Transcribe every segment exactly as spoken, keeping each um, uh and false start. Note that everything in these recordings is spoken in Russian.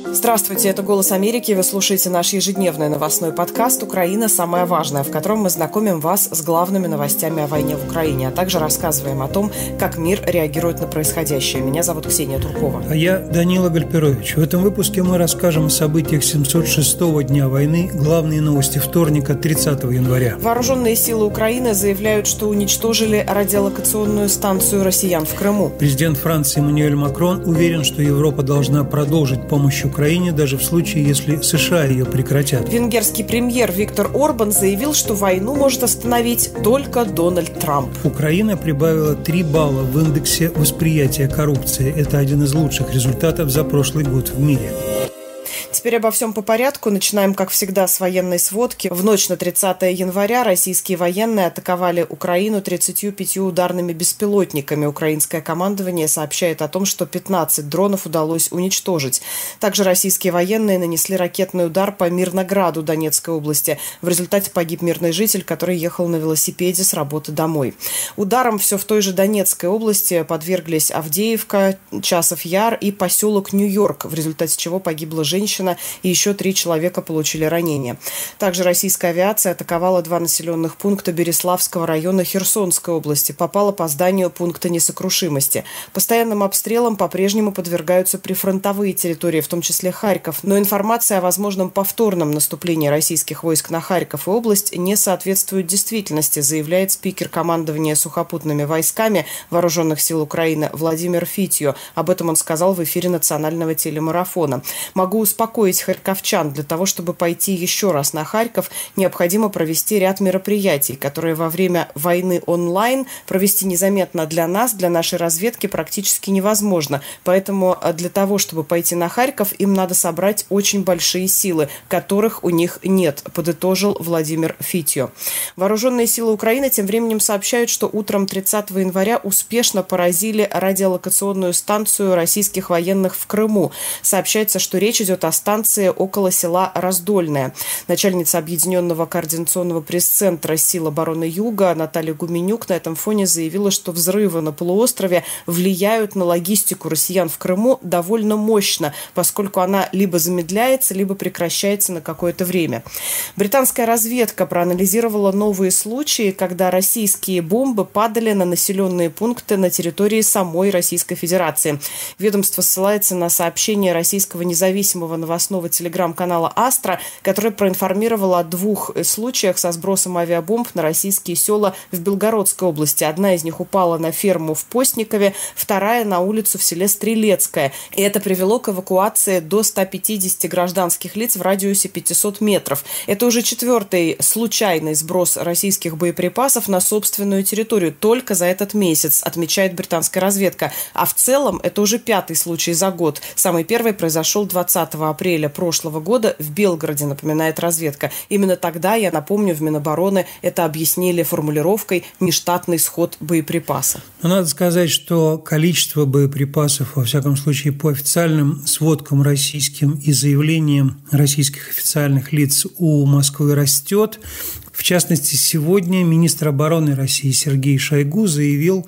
Здравствуйте, это «Голос Америки». Вы слушаете наш ежедневный новостной подкаст «Украина. Самое важное», в котором мы знакомим вас с главными новостями о войне в Украине, а также рассказываем о том, как мир реагирует на происходящее. Меня зовут Ксения Туркова. А я Данила Гальперович. В этом выпуске мы расскажем о событиях семьсот шестого дня войны, главные новости вторника, тридцатого января. Вооруженные силы Украины заявляют, что уничтожили радиолокационную станцию россиян в Крыму. Президент Франции Эммануэль Макрон уверен, что Европа должна продолжить помощь Украине, даже в случае, если США ее прекратят. Венгерский премьер Виктор Орбан заявил, что войну может остановить только Дональд Трамп. Украина прибавила три балла в индексе восприятия коррупции. Это один из лучших результатов за прошлый год в мире. Теперь обо всем по порядку. Начинаем, как всегда, с военной сводки. В ночь на тридцатое января российские военные атаковали Украину тридцатью пятью ударными беспилотниками. Украинское командование сообщает о том, что пятнадцать дронов удалось уничтожить. Также российские военные нанесли ракетный удар по Мирнограду Донецкой области. В результате погиб мирный житель, который ехал на велосипеде с работы домой. Ударом все в той же Донецкой области подверглись Авдеевка, Часов Яр и поселок Нью-Йорк, в результате чего погибла женщина, и еще три человека получили ранения. Также российская авиация атаковала два населенных пункта Береславского района Херсонской области. Попала по зданию пункта несокрушимости. Постоянным обстрелам по-прежнему подвергаются прифронтовые территории, в том числе Харьков. Но информация о возможном повторном наступлении российских войск на Харьков и область не соответствует действительности, заявляет спикер командования сухопутными войсками Вооруженных сил Украины Владимир Фитьо. Об этом он сказал в эфире национального телемарафона. Могу успокоить харьковчан: для того, чтобы пойти еще раз на Харьков, необходимо провести ряд мероприятий, которые во время войны онлайн провести незаметно для нас, для нашей разведки практически невозможно. Поэтому для того, чтобы пойти на Харьков, им надо собрать очень большие силы, которых у них нет, подытожил Владимир Фитьо. Вооруженные силы Украины тем временем сообщают, что утром тридцатого января успешно поразили радиолокационную станцию российских военных в Крыму. Сообщается, что речь идет о станции около села Раздольное. Начальница Объединенного координационного пресс-центра сил обороны Юга Наталья Гуменюк на этом фоне заявила, что взрывы на полуострове влияют на логистику россиян в Крыму довольно мощно, поскольку она либо замедляется, либо прекращается на какое-то время. Британская разведка проанализировала новые случаи, когда российские бомбы падали на населенные пункты на территории самой Российской Федерации. Ведомство ссылается на сообщение российского независимого новостного телеграм-канала «Астра», который проинформировал о двух случаях со сбросом авиабомб на российские села в Белгородской области. Одна из них упала на ферму в Постникове, вторая на улицу в селе Стрелецкое. И это привело к эвакуации до ста пятидесяти гражданских лиц в радиусе пятисот метров. Это уже четвертый случайный сброс российских боеприпасов на собственную территорию только за этот месяц, отмечает британская разведка. А в целом это уже пятый случай за год. Самый первый произошел двадцатого апреля прошлого года в Белгороде, напоминает разведка. Именно тогда, я напомню, в Минобороны это объяснили формулировкой «нештатный сход боеприпаса». Но надо сказать, что количество боеприпасов, во всяком случае по официальным сводкам российским и заявлениям российских официальных лиц, у Москвы растет. В частности, сегодня министр обороны России Сергей Шойгу заявил,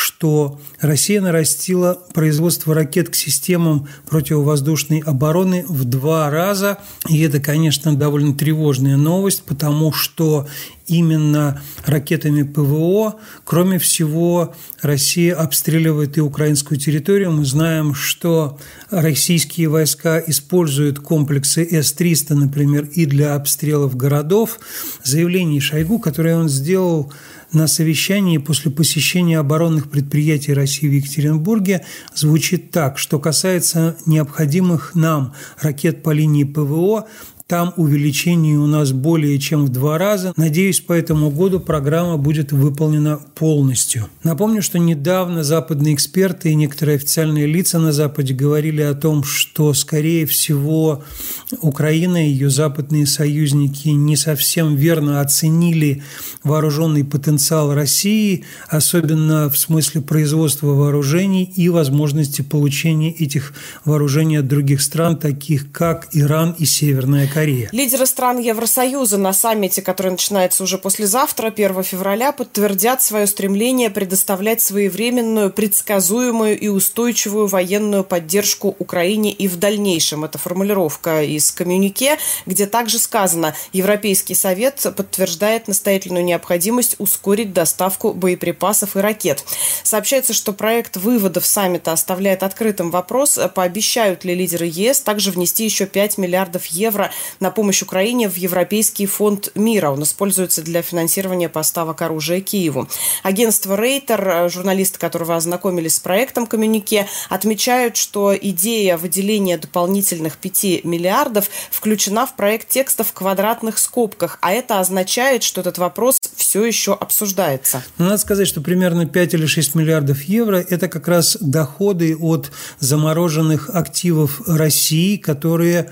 что Россия нарастила производство ракет к системам противовоздушной обороны в два раза. И это, конечно, довольно тревожная новость, потому что именно ракетами ПВО, кроме всего, Россия обстреливает и украинскую территорию. Мы знаем, что российские войска используют комплексы эс триста, например, и для обстрелов городов. Заявление Шойгу, которое он сделал на совещании после посещения оборонных предприятий России в Екатеринбурге, звучит так: что касается необходимых нам ракет по линии ПВО, там увеличение у нас более чем в два раза. Надеюсь, по этому году программа будет выполнена полностью. Напомню, что недавно западные эксперты и некоторые официальные лица на Западе говорили о том, что, скорее всего, Украина и ее западные союзники не совсем верно оценили вооруженный потенциал России, особенно в смысле производства вооружений и возможности получения этих вооружений от других стран, таких как Иран и Северная Корея. скорее. Лидеры стран Евросоюза на саммите, который начинается уже послезавтра, первого февраля, подтвердят свое стремление предоставлять своевременную, предсказуемую и устойчивую военную поддержку Украине и в дальнейшем. Это формулировка из коммюнике, где также сказано: Европейский совет подтверждает настоятельную необходимость ускорить доставку боеприпасов и ракет. Сообщается, что проект выводов саммита оставляет открытым вопрос, пообещают ли лидеры ЕС также внести еще пять миллиардов евро на помощь Украине в Европейский фонд мира. Он используется для финансирования поставок оружия Киеву. Агентство Рейтер, журналисты которого ознакомились с проектом коммюнике, отмечают, что идея выделения дополнительных пяти миллиардов включена в проект текста в квадратных скобках, а это означает, что этот вопрос все еще обсуждается. Но надо сказать, что примерно пять или шесть миллиардов евро – это как раз доходы от замороженных активов России, которые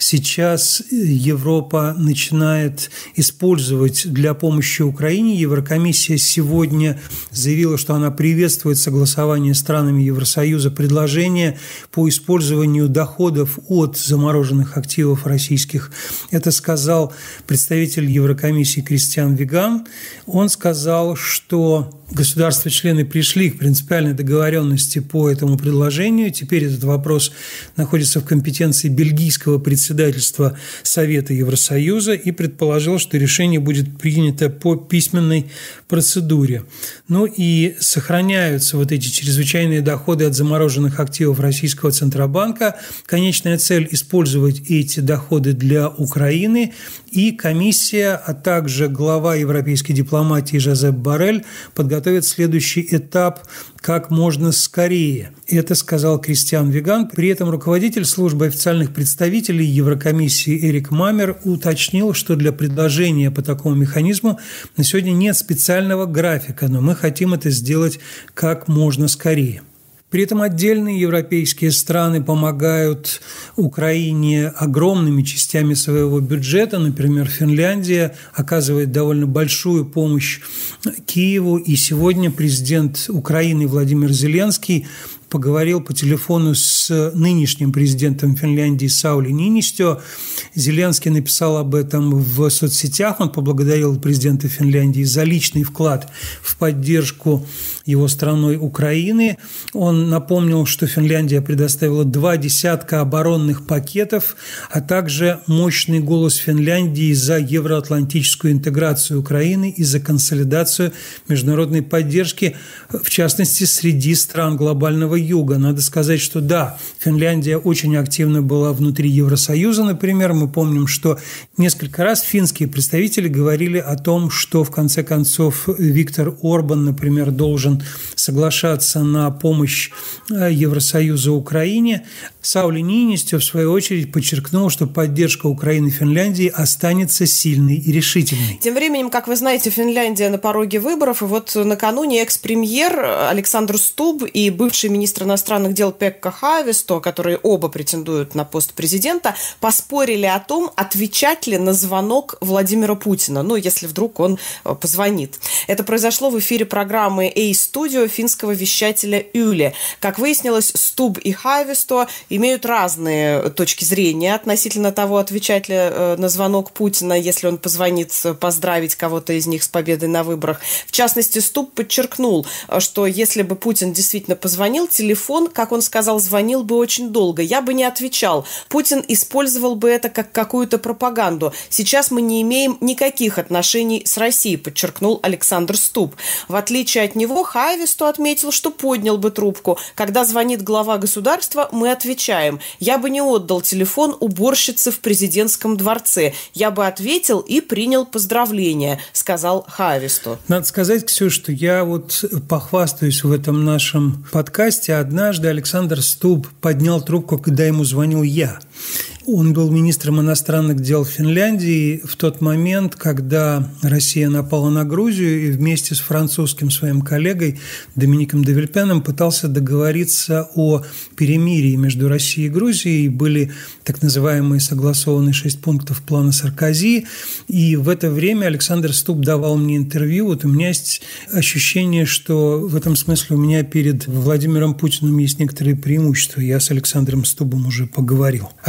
сейчас Европа начинает использовать для помощи Украине. Еврокомиссия сегодня заявила, что она приветствует согласование с странами Евросоюза предложения по использованию доходов от замороженных активов российских. Это сказал представитель Еврокомиссии Кристиан Виган. Он сказал, что государства-члены пришли к принципиальной договоренности по этому предложению. Теперь этот вопрос находится в компетенции бельгийского председательства Совета Евросоюза и предположил, что решение будет принято по письменной процедуре. Ну и сохраняются вот эти чрезвычайные доходы от замороженных активов российского Центробанка. Конечная цель – использовать эти доходы для Украины. И комиссия, а также глава европейской дипломатии Жозеп Боррель подготовят следующий этап как можно скорее. Это сказал Кристиан Виган. При этом руководитель службы официальных представителей Еврокомиссии Эрик Мамер уточнил, что для предложения по такому механизму на сегодня нет специального графика, но мы хотим это сделать как можно скорее. При этом отдельные европейские страны помогают Украине огромными частями своего бюджета. Например, Финляндия оказывает довольно большую помощь Киеву. И сегодня президент Украины Владимир Зеленский поговорил по телефону с нынешним президентом Финляндии Саули Ниинистё. Зеленский написал об этом в соцсетях. Он поблагодарил президента Финляндии за личный вклад в поддержку его страной Украины. Он напомнил, что Финляндия предоставила два десятка оборонных пакетов, а также мощный голос Финляндии за евроатлантическую интеграцию Украины и за консолидацию международной поддержки, в частности, среди стран глобального Юга. Надо сказать, что да, Финляндия очень активно была внутри Евросоюза, например. Мы помним, что несколько раз финские представители говорили о том, что в конце концов Виктор Орбан, например, должен соглашаться на помощь Евросоюза Украине. Саули Ниинистё, в свою очередь, подчеркнул, что поддержка Украины и Финляндии останется сильной и решительной. Тем временем, как вы знаете, Финляндия на пороге выборов, и вот накануне экс-премьер Александр Стуб и бывший министр иностранных дел Пекка Хааvisто, которые оба претендуют на пост президента, поспорили о том, отвечать ли на звонок Владимира Путина, ну, если вдруг он позвонит. Это произошло в эфире программы A-Studio финского вещателя Юли. Как выяснилось, Стуб и Хааvisто имеют разные точки зрения относительно того, отвечать ли на звонок Путина, если он позвонит поздравить кого-то из них с победой на выборах. В частности, Стуб подчеркнул, что если бы Путин действительно позвонил, телефон, как он сказал, звонил бы очень долго. Я бы не отвечал. Путин использовал бы это как какую-то пропаганду. Сейчас мы не имеем никаких отношений с Россией, подчеркнул Александр Стуб. В отличие от него, Хааvisто отметил, что поднял бы трубку. Когда звонит глава государства, мы отвечаем. Я бы не отдал телефон уборщице в президентском дворце. Я бы ответил и принял поздравления, сказал Хааvisто. Надо сказать, Ксюша, что я вот похвастаюсь в этом нашем подкасте. Однажды Александр Стуб поднял трубку, когда ему звонил я. Он был министром иностранных дел Финляндии в тот момент, когда Россия напала на Грузию, и вместе с французским своим коллегой Домиником де Вильпеном пытался договориться о перемирии между Россией и Грузией. Были так называемые согласованные шесть пунктов плана Саркози. И в это время Александр Стуб давал мне интервью. Вот у меня есть ощущение, что в этом смысле у меня перед Владимиром Путиным есть некоторые преимущества. Я с Александром Стубом уже поговорил. Однако мы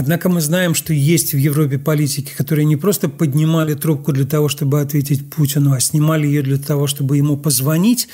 знаем, что есть в Европе политики, которые не просто поднимали трубку для того, чтобы ответить Путину, а снимали ее для того, чтобы ему позвонить.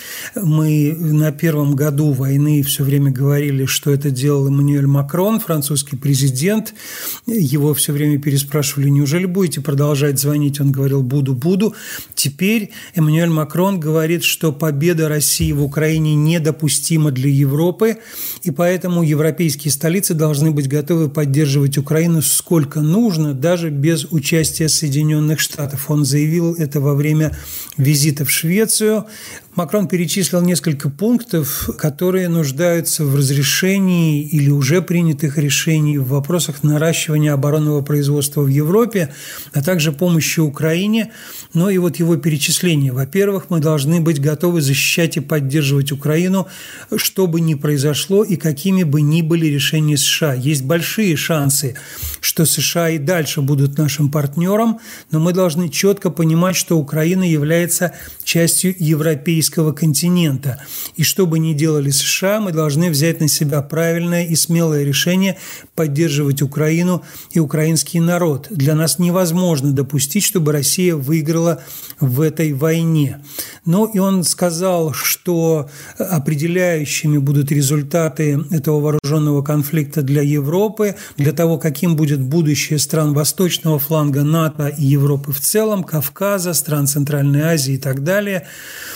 Мы на первом году войны все время говорили, что это делал Эммануэль Макрон, французский президент. Его все время переспрашивали: неужели будете продолжать звонить? Он говорил: буду, буду. Теперь Эммануэль Макрон говорит, что победа России в Украине недопустима для Европы, и поэтому европейские столицы должны быть готовы поддерживать Украину сколько нужно, даже без участия Соединенных Штатов. Он заявил это во время визита в Швецию. Макрон перечислил несколько пунктов, которые нуждаются в разрешении или уже принятых решений в вопросах наращивания оборонного производства в Европе, а также помощи Украине. Но и вот его перечисление. Во-первых, мы должны быть готовы защищать и поддерживать Украину, что бы ни произошло и какими бы ни были решения США. Есть большие шансы, что США и дальше будут нашим партнером, но мы должны четко понимать, что Украина является частью европейского континента. И что бы ни делали США, мы должны взять на себя правильное и смелое решение поддерживать Украину и украинский народ. Для нас невозможно допустить, чтобы Россия выиграла в этой войне. Ну и он сказал, что определяющими будут результаты этого вооруженного конфликта для Европы, для того, каким будет будущее стран восточного фланга НАТО и Европы в целом, Кавказа, стран Центральной Азии и так далее.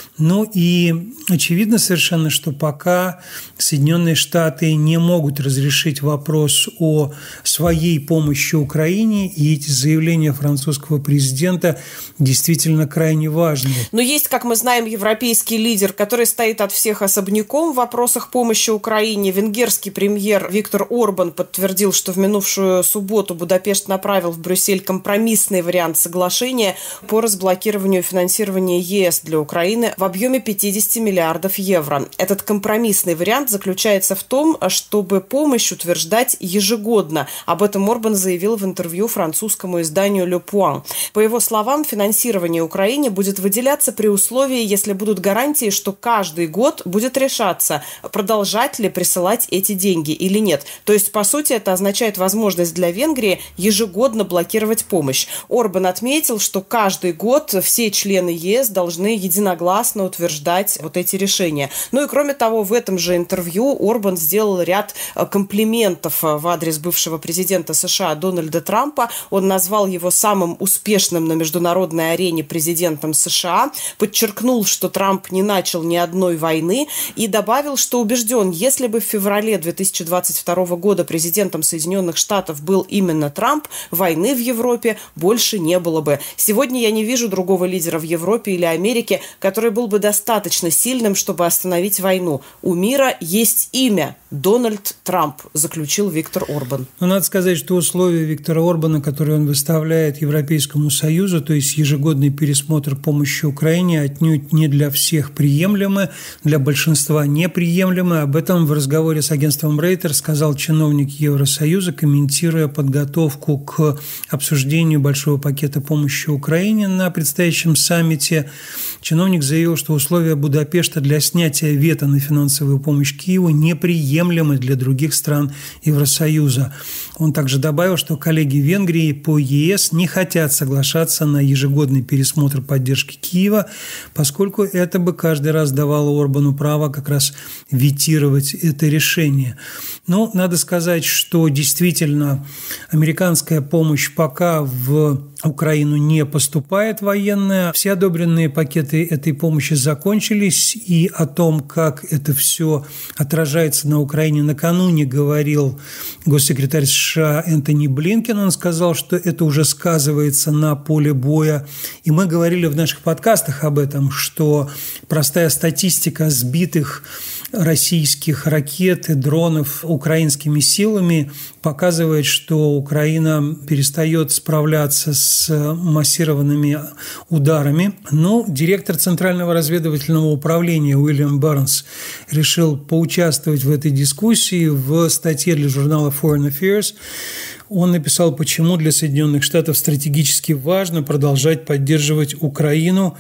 Ну и очевидно совершенно, что пока Соединенные Штаты не могут разрешить вопрос о своей помощи Украине, и эти заявления французского президента действительно крайне важны. Но есть, как мы знаем, европейский лидер, который стоит от всех особняком в вопросах помощи Украине. Венгерский премьер Виктор Орбан подтвердил, что в минувшую субботу Будапешт направил в Брюссель компромиссный вариант соглашения по разблокированию финансирования ЕС для Украины в объеме пятьдесят миллиардов евро. Этот компромиссный вариант заключается в том, чтобы помощь утверждать ежегодно. Об этом Орбан заявил в интервью французскому изданию «Le Point». По его словам, финансирование Украине будет выделяться при условии, если будут гарантии, что каждый год будет решаться, продолжать ли присылать эти деньги или нет. То есть, по сути, это означает возможность для Венгрии ежегодно блокировать помощь. Орбан отметил, что каждый год все члены ЕС должны единогласно утверждать вот эти решения. Ну и кроме того, в этом же интервью Орбан сделал ряд комплиментов в адрес бывшего президента США Дональда Трампа. Он назвал его самым успешным на международной арене президентом США, подчеркнул, что Трамп не начал ни одной войны и добавил, что убежден, если бы в феврале две тысячи двадцать второго года президентом Соединенных Штатов был именно Трамп, войны в Европе больше не было бы. Сегодня я не вижу другого лидера в Европе или Америке, который был бы достаточно сильным, чтобы остановить войну. У мира есть имя – Дональд Трамп, заключил Виктор Орбан. Но надо сказать, что условия Виктора Орбана, которые он выставляет Европейскому Союзу, то есть ежегодный пересмотр помощи Украине, отнюдь не для всех приемлемы, для большинства неприемлемы. Об этом в разговоре с агентством Рейтер сказал чиновник Евросоюза, комментируя подготовку к обсуждению большого пакета помощи Украине на предстоящем саммите. Чиновник заявил, что условия Будапешта для снятия вето на финансовую помощь Киеву неприемлемы для других стран Евросоюза. Он также добавил, что коллеги Венгрии по ЕС не хотят соглашаться на ежегодный пересмотр поддержки Киева, поскольку это бы каждый раз давало Орбану право как раз ветировать это решение. Но надо сказать, что действительно американская помощь пока в Украину не поступает военная. Все одобренные пакеты этой помощи закончились, и о том, как это все отражается на Украине, накануне говорил госсекретарь США Энтони Блинкен. Он сказал, что это уже сказывается на поле боя. И мы говорили в наших подкастах об этом, что простая статистика сбитых российских ракет и дронов украинскими силами показывает, что Украина перестает справляться с массированными ударами. Но директор Центрального разведывательного управления Уильям Барнс решил поучаствовать в этой дискуссии в статье для журнала Foreign Affairs. Он написал, почему для Соединенных Штатов стратегически важно продолжать поддерживать Украину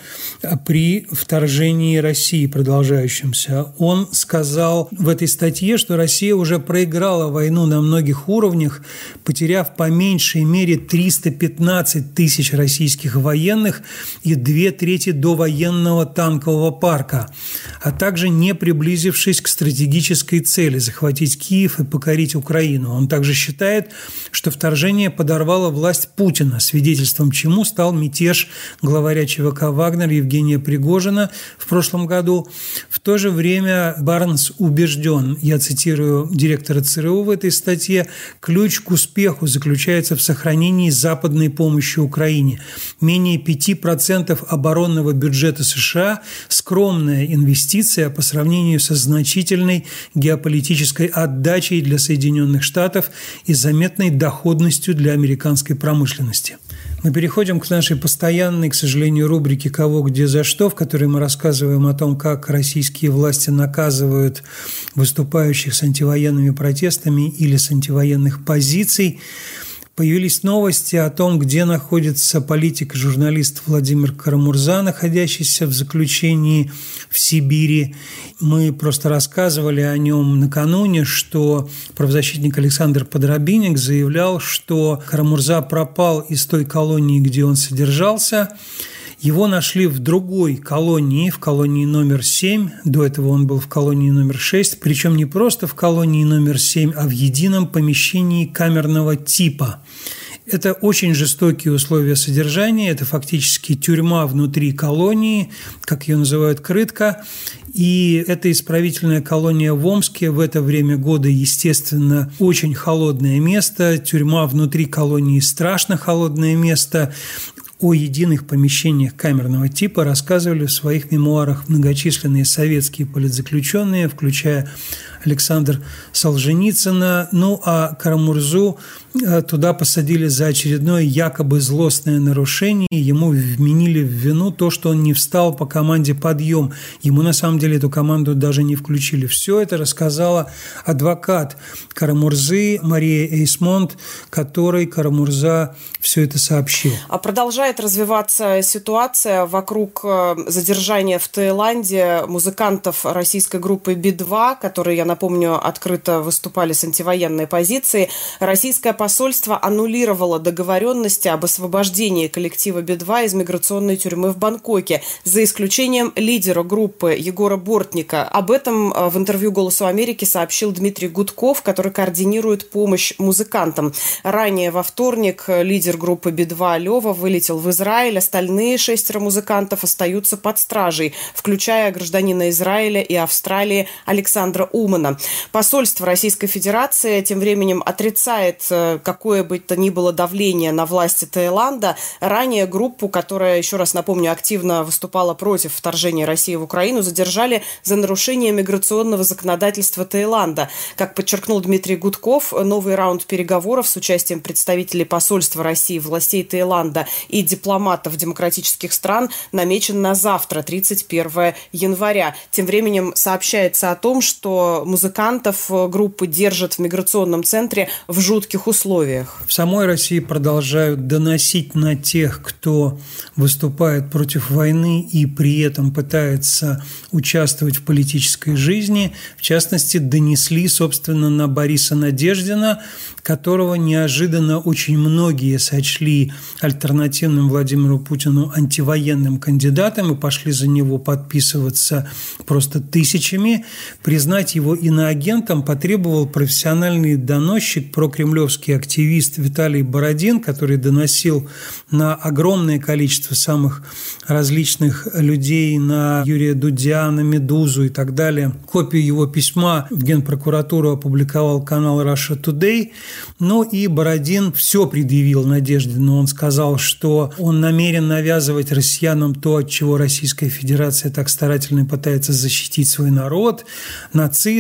при вторжении России продолжающемся. Он сказал в этой статье, что Россия уже проиграла войну на многих уровнях, потеряв по меньшей мере триста пятнадцать тысяч российских военных и две трети довоенного танкового парка, а также не приблизившись к стратегической цели – захватить Киев и покорить Украину. Он также считает, что вторжение подорвало власть Путина, свидетельством чему стал мятеж главаря ЧВК «Вагнер» Евгения Пригожина в прошлом году. В то же время Барнс убежден, я цитирую директора ЦРУ в этой статье, ключ к успеху заключается в сохранении западной помощи Украине. Менее пяти процентов оборонного бюджета США – скромная инвестиция по сравнению со значительной геополитической отдачей для Соединенных Штатов и заметной доходностью для американской промышленности. Мы переходим к нашей постоянной, к сожалению, рубрике «Кого, где, за что», в которой мы рассказываем о том, как российские власти наказывают выступающих с антивоенными протестами или с антивоенных позиций. Появились новости о том, где находится политик и журналист Владимир Карамурза, находящийся в заключении в Сибири. Мы просто рассказывали о нем накануне, что правозащитник Александр Подробинник заявлял, что Карамурза пропал из той колонии, где он содержался. Его нашли в другой колонии, в колонии номер семь. До этого он был в колонии номер шесть. Причем не просто в колонии номер семь, а в едином помещении камерного типа. Это очень жестокие условия содержания. Это фактически тюрьма внутри колонии, как ее называют, крытка. И эта исправительная колония в Омске в это время года, естественно, очень холодное место. Тюрьма внутри колонии – страшно холодное место. О единых помещениях камерного типа рассказывали в своих мемуарах многочисленные советские политзаключенные, включая Александра Солженицына. Ну, а Карамурзу туда посадили за очередное якобы злостное нарушение. Ему вменили в вину то, что он не встал по команде «Подъем». Ему, на самом деле, эту команду даже не включили. Все это рассказала адвокат Карамурзы Мария Эйсмонт, которой Карамурза все это сообщил. А продолжает развиваться ситуация вокруг задержания в Таиланде музыкантов российской группы Би два, которые, я напомню, открыто выступали с антивоенной позиции. Российское посольство аннулировало договоренности об освобождении коллектива Би два из миграционной тюрьмы в Бангкоке, за исключением лидера группы Егора Бортника. Об этом в интервью «Голосу Америки» сообщил Дмитрий Гудков, который координирует помощь музыкантам. Ранее во вторник лидер группы Би два Лёва вылетел в Израиль. Остальные шестеро музыкантов остаются под стражей, включая гражданина Израиля и Австралии Александра Умана. Посольство Российской Федерации тем временем отрицает какое бы то ни было давление на власти Таиланда. Ранее группу, которая, еще раз напомню, активно выступала против вторжения России в Украину, задержали за нарушение миграционного законодательства Таиланда. Как подчеркнул Дмитрий Гудков, новый раунд переговоров с участием представителей посольства России, властей Таиланда и дипломатов демократических стран намечен на завтра, тридцать первого января. Тем временем сообщается о том, что музыкантов группы держат в миграционном центре в жутких условиях. В самой России продолжают доносить на тех, кто выступает против войны и при этом пытается участвовать в политической жизни. В частности, донесли, собственно, на Бориса Надеждина, которого неожиданно очень многие сочли альтернативным Владимиру Путину антивоенным кандидатом и пошли за него подписываться просто тысячами. Признать его иноагентом потребовал профессиональный доносчик, прокремлевский активист Виталий Бородин, который доносил на огромное количество самых различных людей, на Юрия Дудя, на «Медузу» и так далее. Копию его письма в Генпрокуратуру опубликовал канал Russia Today. Ну и Бородин все предъявил Надеждину. Он сказал, что он намерен навязывать россиянам то, от чего Российская Федерация так старательно пытается защитить свой народ, нацизм,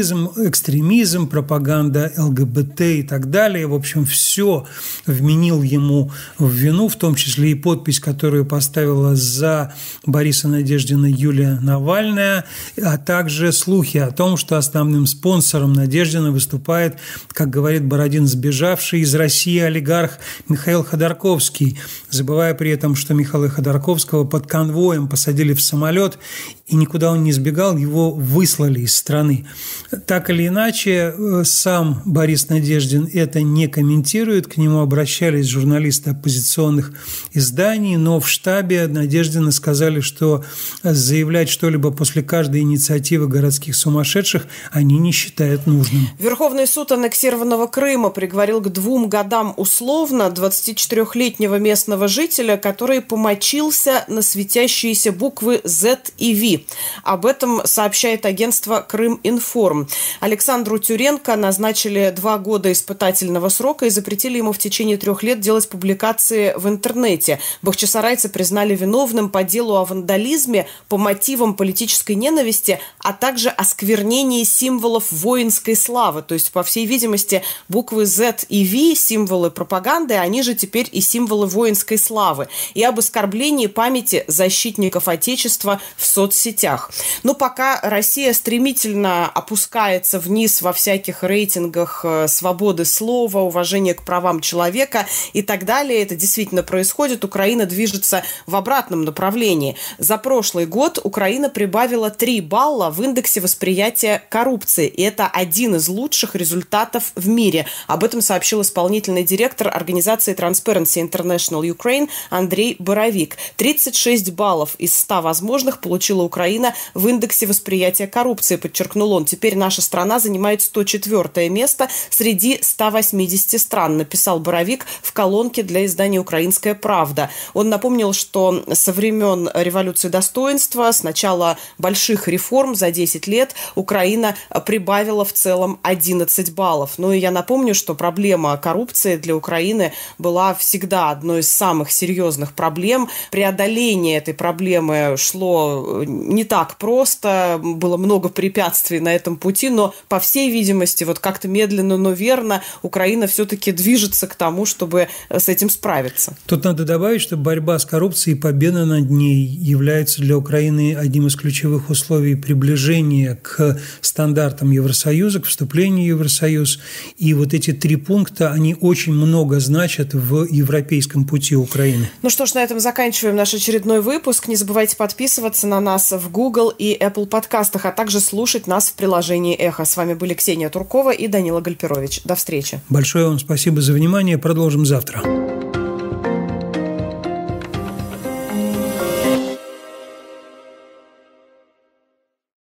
терроризм, экстремизм, пропаганда ЛГБТ и так далее. В общем, все вменил ему в вину, в том числе и подпись, которую поставила за Бориса Надеждина Юлия Навальная, а также слухи о том, что основным спонсором Надеждина выступает, как говорит Бородин, сбежавший из России олигарх Михаил Ходорковский, забывая при этом, что Михаила Ходорковского под конвоем посадили в самолет, и никуда он не сбегал, его выслали из страны. Так или иначе, сам Борис Надеждин это не комментирует, к нему обращались журналисты оппозиционных изданий, но в штабе Надеждина сказали, что заявлять что-либо после каждой инициативы городских сумасшедших они не считают нужным. Верховный суд аннексированного Крыма приговорил к двум годам условно двадцатичетырёхлетнего местного жителя, который помочился на светящиеся буквы Z и V. Об этом сообщает агентство «Крыминформ». Александру Тюренко назначили два года испытательного срока и запретили ему в течение трех лет делать публикации в интернете. Бахчисарайца признали виновным по делу о вандализме по мотивам политической ненависти, а также осквернении символов воинской славы. То есть, по всей видимости, буквы Z и V, символы пропаганды, они же теперь и символы воинской славы. И об оскорблении памяти защитников Отечества в соцсетях. Но пока Россия стремительно опускается вниз во всяких рейтингах свободы слова, уважения к правам человека и так далее, это действительно происходит, Украина движется в обратном направлении. За прошлый год Украина прибавила три балла в индексе восприятия коррупции. И это один из лучших результатов в мире. Об этом сообщил исполнительный директор организации Transparency International Ukraine Андрей Боровик. тридцать шесть баллов из ста возможных получила Украина в индексе восприятия коррупции, подчеркнул он. Теперь наша страна занимает сто четвёртое место среди ста восьмидесяти стран, написал Боровик в колонке для издания «Украинская правда». Он напомнил, что со времен революции достоинства, с начала больших реформ за десять лет, Украина прибавила в целом одиннадцать баллов. Ну и я напомню, что проблема коррупции для Украины была всегда одной из самых серьезных проблем. Преодоление этой проблемы шло не так просто, было много препятствий на этом пути, но, по всей видимости, вот как-то медленно, но верно Украина все-таки движется к тому, чтобы с этим справиться. Тут надо добавить, что борьба с коррупцией и победа над ней является для Украины одним из ключевых условий приближения к стандартам Евросоюза, к вступлению в Евросоюз. И вот эти три пункта, они очень много значат в европейском пути Украины. Ну что ж, на этом заканчиваем наш очередной выпуск. Не забывайте подписываться на нас в Google и Apple подкастах, а также слушать нас в приложении «Эхо». С вами были Ксения Туркова и Данила Гальперович. До встречи. Большое вам спасибо за внимание. Продолжим завтра.